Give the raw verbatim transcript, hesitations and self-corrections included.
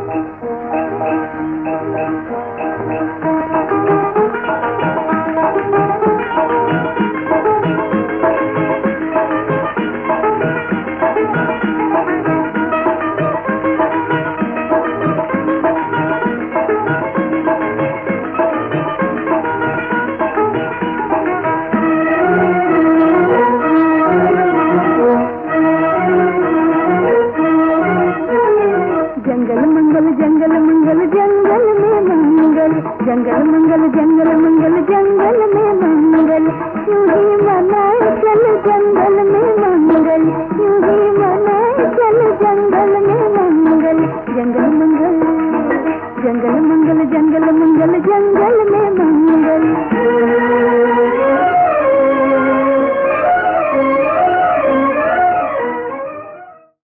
जंगल मंगल जंगल मंगल जंगल में मंगल, यूं ही मनाए चल जंगल में मंगल, यूं ही मनाए चल जंगल